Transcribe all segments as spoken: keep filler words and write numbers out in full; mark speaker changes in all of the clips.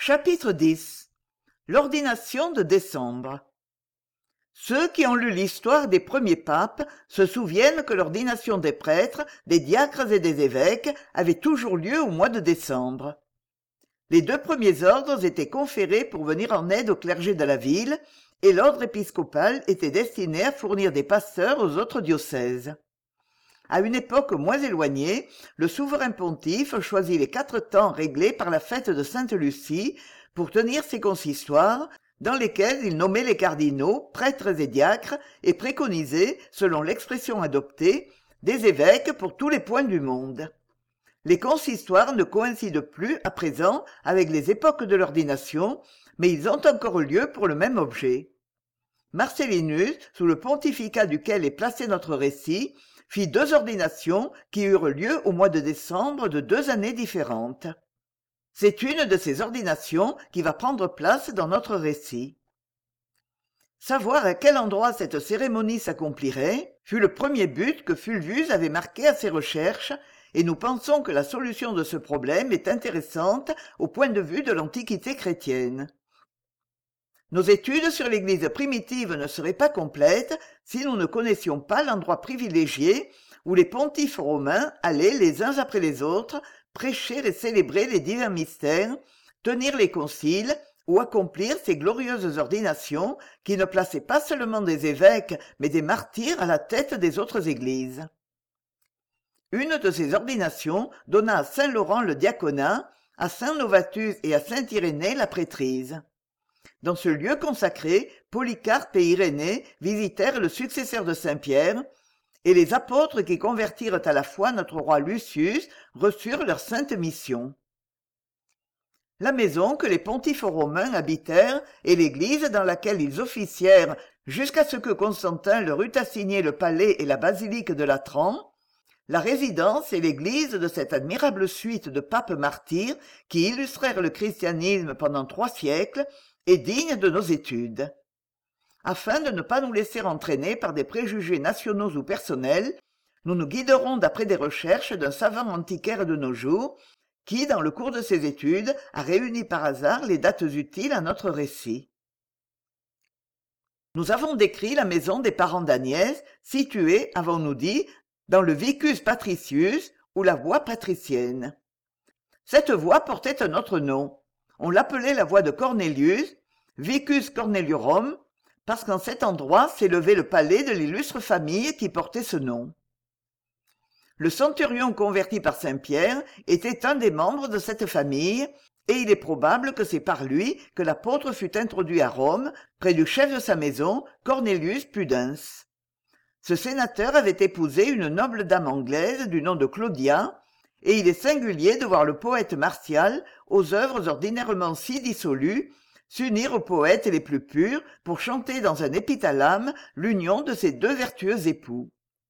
Speaker 1: Chapitre dix. L'ordination de décembre. Ceux qui ont lu l'histoire des premiers papes se souviennent que l'ordination des prêtres, des diacres et des évêques avait toujours lieu au mois de décembre. Les deux premiers ordres étaient conférés pour venir en aide au clergé de la ville, et l'ordre épiscopal était destiné à fournir des pasteurs aux autres diocèses. À une époque moins éloignée, le souverain pontife choisit les quatre temps réglés par la fête de Sainte-Lucie pour tenir ses consistoires, dans lesquels il nommait les cardinaux, prêtres et diacres, et préconisait, selon l'expression adoptée, des évêques pour tous les points du monde. Les consistoires ne coïncident plus, à présent, avec les époques de l'ordination, mais ils ont encore lieu pour le même objet. Marcellinus, sous le pontificat duquel est placé notre récit, fit deux ordinations qui eurent lieu au mois de décembre de deux années différentes. C'est une de ces ordinations qui va prendre place dans notre récit. Savoir à quel endroit cette cérémonie s'accomplirait fut le premier but que Fulvius avait marqué à ses recherches, et nous pensons que la solution de ce problème est intéressante au point de vue de l'Antiquité chrétienne. Nos études sur l'Église primitive ne seraient pas complètes si nous ne connaissions pas l'endroit privilégié où les pontifes romains allaient les uns après les autres prêcher et célébrer les divins mystères, tenir les conciles ou accomplir ces glorieuses ordinations qui ne plaçaient pas seulement des évêques mais des martyrs à la tête des autres églises. Une de ces ordinations donna à saint Laurent le diaconat, à saint Novatus et à saint Irénée la prêtrise. Dans ce lieu consacré, Polycarpe et Irénée visitèrent le successeur de Saint-Pierre, et les apôtres qui convertirent à la foi notre roi Lucius reçurent leur sainte mission. La maison que les pontifes romains habitèrent et l'église dans laquelle ils officièrent jusqu'à ce que Constantin leur eût assigné le palais et la basilique de Latran, la résidence et l'église de cette admirable suite de papes martyrs qui illustrèrent le christianisme pendant trois siècles, est digne de nos études. Afin de ne pas nous laisser entraîner par des préjugés nationaux ou personnels, nous nous guiderons d'après des recherches d'un savant antiquaire de nos jours, qui, dans le cours de ses études, a réuni par hasard les dates utiles à notre récit. Nous avons décrit la maison des parents d'Agnès, située, avons-nous dit, dans le Vicus Patricius, ou la voie patricienne. Cette voie portait un autre nom. On l'appelait la voie de Cornelius, Vicus Corneliorum, parce qu'en cet endroit s'élevait le palais de l'illustre famille qui portait ce nom. Le centurion converti par Saint-Pierre était un des membres de cette famille, et il est probable que c'est par lui que l'apôtre fut introduit à Rome, près du chef de sa maison, Cornelius Pudens. Ce sénateur avait épousé une noble dame anglaise du nom de Claudia, et il est singulier de voir le poète Martial, aux œuvres ordinairement si dissolues, s'unir aux poètes les plus purs pour chanter dans un épithalame l'union de ces deux vertueux époux.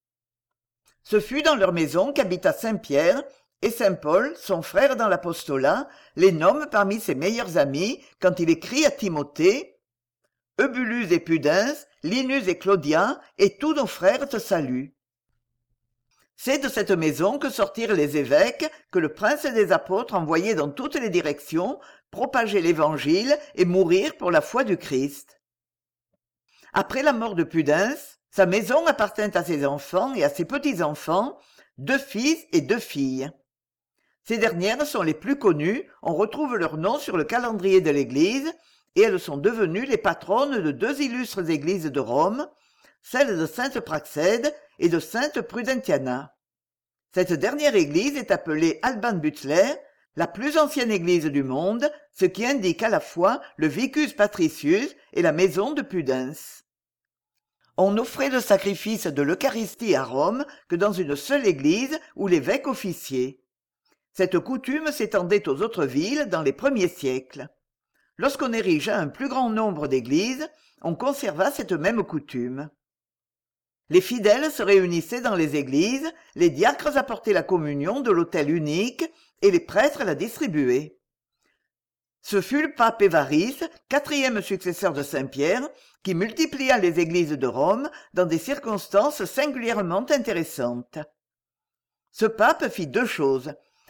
Speaker 1: Ce fut dans leur maison qu'habita Saint-Pierre, et saint Paul, son frère dans l'apostolat, les nomme parmi ses meilleurs amis quand il écrit à Timothée « Eubulus et Pudens, Linus et Claudia, et tous nos frères te saluent. » C'est de cette maison que sortirent les évêques que le prince des apôtres envoyait dans toutes les directions propager l'évangile et mourir pour la foi du Christ. Après la mort de Pudens, sa maison appartint à ses enfants et à ses petits-enfants, deux fils et deux filles. Ces dernières sont les plus connues, on retrouve leurs noms sur le calendrier de l'Église, et elles sont devenues les patronnes de deux illustres églises de Rome, celle de sainte Praxède et de sainte Prudentiana. Cette dernière église est appelée Alban Butler, la plus ancienne église du monde, ce qui indique à la fois le Vicus Patricius et la maison de Pudens. On n'offrait le sacrifice de l'Eucharistie à Rome que dans une seule église où l'évêque officiait. Cette coutume s'étendait aux autres villes dans les premiers siècles. Lorsqu'on érigea un plus grand nombre d'églises, on conserva cette même coutume. Les fidèles se réunissaient dans les églises, les diacres apportaient la communion de l'autel unique et les prêtres la distribuaient. Ce fut le pape Évariste, quatrième successeur de Saint-Pierre, qui multiplia les églises de Rome dans des circonstances singulièrement intéressantes. Ce pape fit deux choses.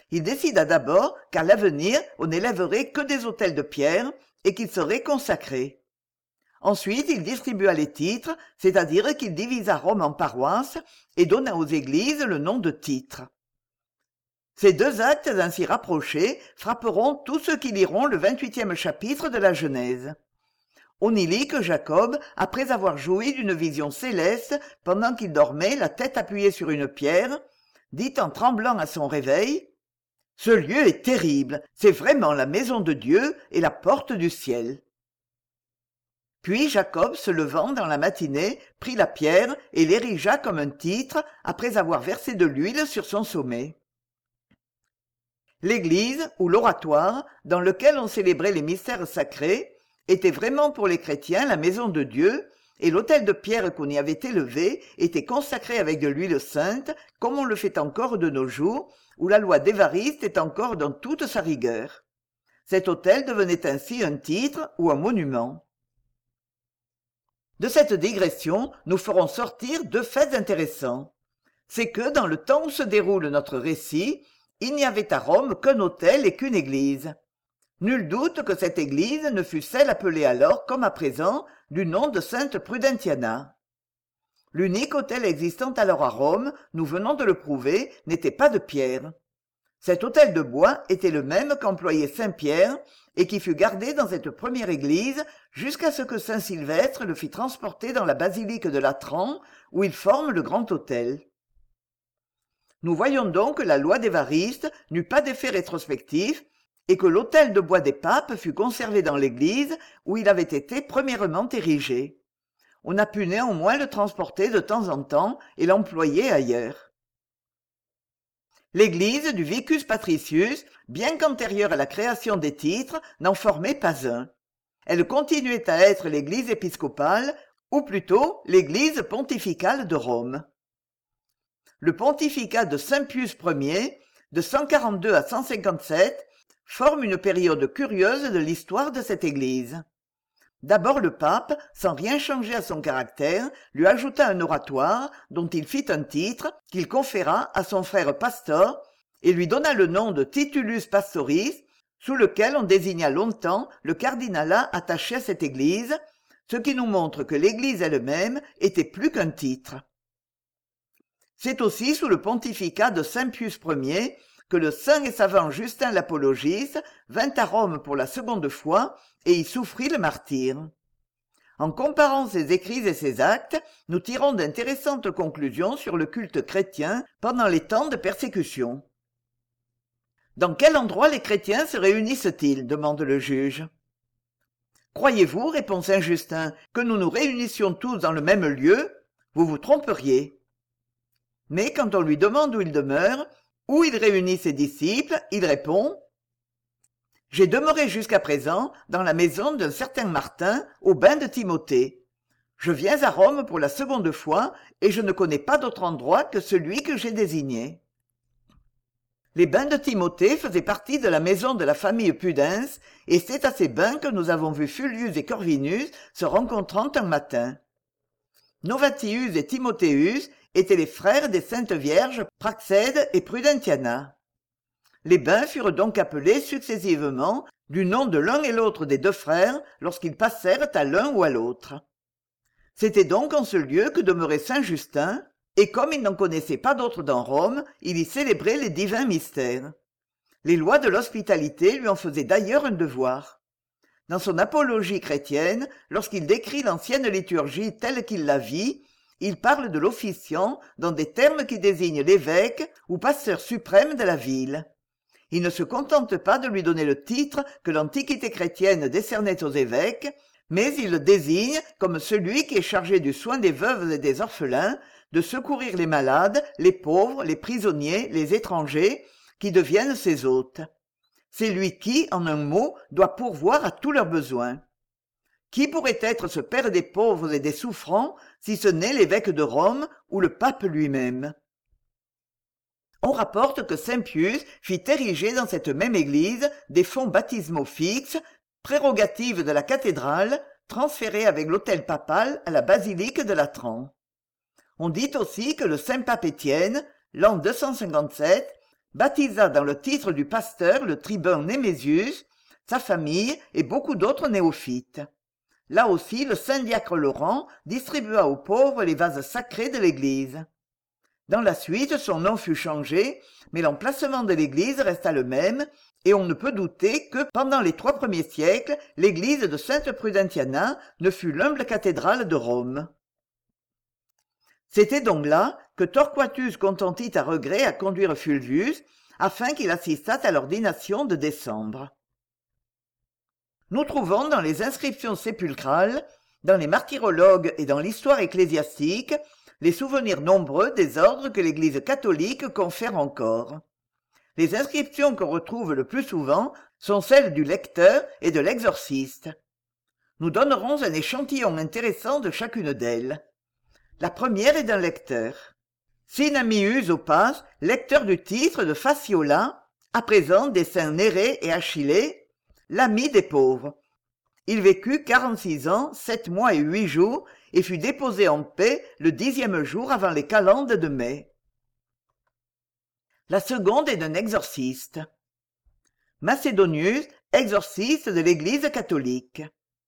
Speaker 1: il décida d'abord qu'à l'avenir on n'élèverait que des autels de pierre et qu'ils seraient consacrés. Ensuite il distribua les titres, c'est-à-dire qu'il divisa Rome en paroisses et donna aux églises le nom de titres. Ces deux actes ainsi rapprochés frapperont tous ceux qui liront le vingt-huitième chapitre de la Genèse. On y lit que Jacob, après avoir joui d'une vision céleste pendant qu'il dormait la tête appuyée sur une pierre, dit en tremblant à son réveil « Ce lieu est terrible, c'est vraiment la maison de Dieu et la porte du ciel. » Puis Jacob, se levant dans la matinée, prit la pierre et l'érigea comme un titre après avoir versé de l'huile sur son sommet. L'église, ou l'oratoire, dans lequel on célébrait les mystères sacrés, était vraiment pour les chrétiens la maison de Dieu, et l'autel de pierre qu'on y avait élevé était consacré avec de l'huile sainte, comme on le fait encore de nos jours, où la loi d'Évariste est encore dans toute sa rigueur. Cet autel devenait ainsi un titre ou un monument. De cette digression, nous ferons sortir deux faits intéressants. C'est que, dans le temps où se déroule notre récit, il n'y avait à Rome qu'un autel et qu'une église. Nul doute que cette église ne fût celle appelée alors, comme à présent, du nom de Sainte Prudentiana. L'unique autel existant alors à Rome, nous venons de le prouver, n'était pas de pierre. Cet autel de bois était le même qu'employait saint Pierre et qui fut gardé dans cette première église jusqu'à ce que saint Sylvestre le fit transporter dans la basilique de Latran, où il forme le grand autel. Nous voyons donc que la loi d'Évariste n'eut pas d'effet rétrospectif et que l'autel de bois des papes fut conservé dans l'église où il avait été premièrement érigé. On a pu néanmoins le transporter de temps en temps et l'employer ailleurs. L'église du Vicus Patricius, bien qu'antérieure à la création des titres, n'en formait pas un. Elle continuait à être l'église épiscopale, ou plutôt l'église pontificale de Rome. Le pontificat de saint Pius Ier, de cent quarante-deux à cent cinquante-sept, forme une période curieuse de l'histoire de cette église. D'abord le pape, sans rien changer à son caractère, lui ajouta un oratoire dont il fit un titre qu'il conféra à son frère Pastor et lui donna le nom de Titulus Pastoris, sous lequel on désigna longtemps le cardinalat attaché à cette église, ce qui nous montre que l'église elle-même était plus qu'un titre. C'est aussi sous le pontificat de saint Pius Ier que le saint et savant Justin l'Apologiste vint à Rome pour la seconde fois et y souffrit le martyre. En comparant ses écrits et ses actes, nous tirons d'intéressantes conclusions sur le culte chrétien pendant les temps de persécution. Dans quel endroit les chrétiens se réunissent-ils ? Demande le juge. Croyez-vous, répond saint Justin, que nous nous réunissions tous dans le même lieu ? Vous vous tromperiez. Mais quand on lui demande où il demeure, où il réunit ses disciples, il répond « J'ai demeuré jusqu'à présent dans la maison d'un certain Martin, au bain de Timothée. Je viens à Rome pour la seconde fois, et je ne connais pas d'autre endroit que celui que j'ai désigné. » Les bains de Timothée faisaient partie de la maison de la famille Pudens, et c'est à ces bains que nous avons vu Fulvius et Corvinus se rencontrant un matin. Novatius et Timothéus étaient les frères des saintes vierges Praxède et Prudentiana. Les bains furent donc appelés successivement du nom de l'un et l'autre des deux frères lorsqu'ils passèrent à l'un ou à l'autre. C'était donc en ce lieu que demeurait saint Justin, et comme il n'en connaissait pas d'autre dans Rome, il y célébrait les divins mystères. Les lois de l'hospitalité lui en faisaient d'ailleurs un devoir. Dans son apologie chrétienne, lorsqu'il décrit l'ancienne liturgie telle qu'il la vit, il parle de l'officiant dans des termes qui désignent l'évêque ou pasteur suprême de la ville. Il ne se contente pas de lui donner le titre que l'Antiquité chrétienne décernait aux évêques, mais il le désigne comme celui qui est chargé du soin des veuves et des orphelins, de secourir les malades, les pauvres, les prisonniers, les étrangers, qui deviennent ses hôtes. C'est lui qui, en un mot, doit pourvoir à tous leurs besoins. Qui pourrait être ce père des pauvres et des souffrants, si ce n'est l'évêque de Rome ou le pape lui-même ? On rapporte que saint Pius fit ériger dans cette même église des fonts baptismaux fixes, prérogatives de la cathédrale, transférées avec l'autel papal à la basilique de Latran. On dit aussi que le saint pape Étienne, l'an deux cent cinquante-sept, baptisa dans le titre du pasteur le tribun Némésius, sa famille et beaucoup d'autres néophytes. Là aussi, le saint diacre Laurent distribua aux pauvres les vases sacrés de l'église. Dans la suite, son nom fut changé, mais l'emplacement de l'église resta le même, et on ne peut douter que, pendant les trois premiers siècles, l'église de Sainte Prudentiana ne fut l'humble cathédrale de Rome. C'était donc là que Torquatus consentit à regret à conduire Fulvius, afin qu'il assistât à l'ordination de décembre. Nous trouvons dans les inscriptions sépulcrales, dans les martyrologues et dans l'histoire ecclésiastique, les souvenirs nombreux des ordres que l'Église catholique confère encore. Les inscriptions qu'on retrouve le plus souvent sont celles du lecteur et de l'exorciste. Nous donnerons un échantillon intéressant de chacune d'elles. La première est d'un lecteur. Sinamius Opas, lecteur du titre de Faciola, à présent des saints Nérée et Achillée, l'ami des pauvres. Il vécut quarante-six ans, sept mois et huit jours, et fut déposé en paix le dixième jour avant les calendes de mai. La seconde est d'un exorciste. Macédonius, exorciste de l'Église catholique.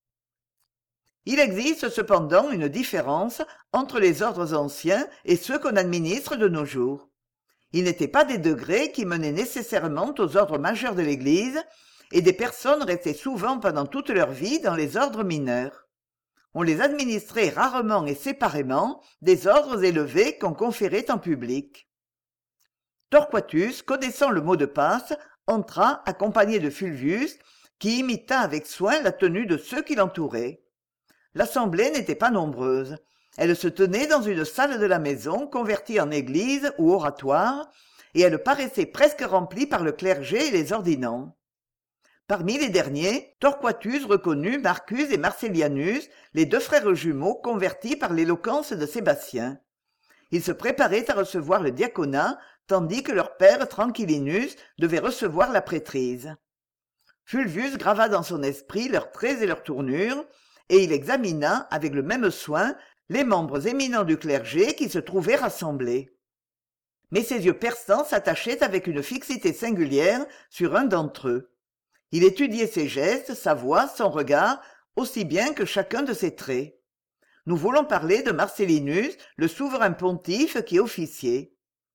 Speaker 1: Il existe cependant une différence entre les ordres anciens et ceux qu'on administre de nos jours. Ils n'étaient pas des degrés qui menaient nécessairement aux ordres majeurs de l'Église, et des personnes restaient souvent pendant toute leur vie dans les ordres mineurs. On les administrait rarement et séparément des ordres élevés qu'on conférait en public. Torquatus, connaissant le mot de passe, entra accompagné de Fulvius, qui imita avec soin la tenue de ceux qui l'entouraient. L'assemblée n'était pas nombreuse. Elle se tenait dans une salle de la maison convertie en église ou oratoire, et elle paraissait presque remplie par le clergé et les ordinants. Parmi les derniers, Torquatus reconnut Marcus et Marcellianus, les deux frères jumeaux convertis par l'éloquence de Sébastien. Ils se préparaient à recevoir le diaconat, tandis que leur père Tranquillinus devait recevoir la prêtrise. Fulvius grava dans son esprit leurs traits et leurs tournures, et il examina avec le même soin les membres éminents du clergé qui se trouvaient rassemblés. Mais ses yeux perçants s'attachaient avec une fixité singulière sur un d'entre eux. Il étudiait ses gestes, sa voix, son regard, aussi bien que chacun de ses traits. Nous voulons parler de Marcellinus, le souverain pontife qui officiait.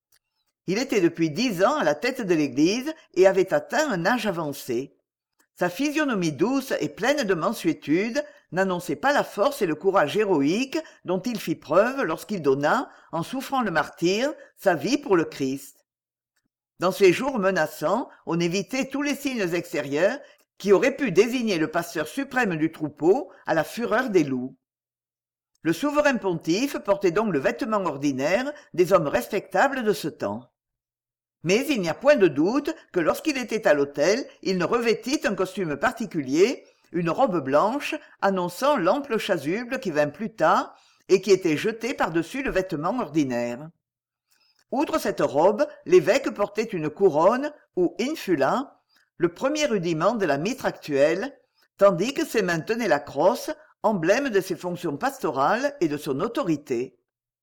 Speaker 1: Il était depuis dix ans à la tête de l'Église et avait atteint un âge avancé. Sa physionomie douce et pleine de mansuétude n'annonçait pas la force et le courage héroïque dont il fit preuve lorsqu'il donna, en souffrant le martyre, sa vie pour le Christ. Dans ces jours menaçants, on évitait tous les signes extérieurs qui auraient pu désigner le pasteur suprême du troupeau à la fureur des loups. Le souverain pontife portait donc le vêtement ordinaire des hommes respectables de ce temps. Mais il n'y a point de doute que lorsqu'il était à l'autel, il ne revêtit un costume particulier, une robe blanche annonçant l'ample chasuble qui vint plus tard et qui était jetée par-dessus le vêtement ordinaire. Outre cette robe, l'évêque portait une couronne, ou infula, le premier rudiment de la mitre actuelle, tandis que ses mains tenaient la crosse, emblème de ses fonctions pastorales et de son autorité.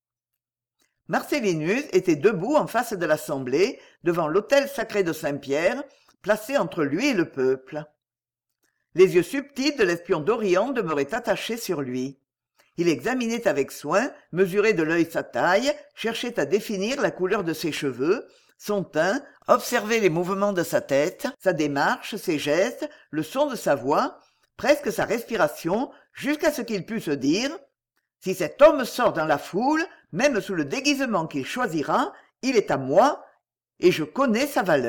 Speaker 1: Marcellinus était debout en face de l'assemblée, devant l'autel sacré de Saint-Pierre, placé entre lui et le peuple. Les yeux subtils de l'espion d'Orient demeuraient attachés sur lui. Il examinait avec soin, mesurait de l'œil sa taille, cherchait à définir la couleur de ses cheveux, son teint, observait les mouvements de sa tête, sa démarche, ses gestes, le son de sa voix, presque sa respiration, jusqu'à ce qu'il pût se dire « Si cet homme sort dans la foule, même sous le déguisement qu'il choisira, il est à moi, et je connais sa valeur. »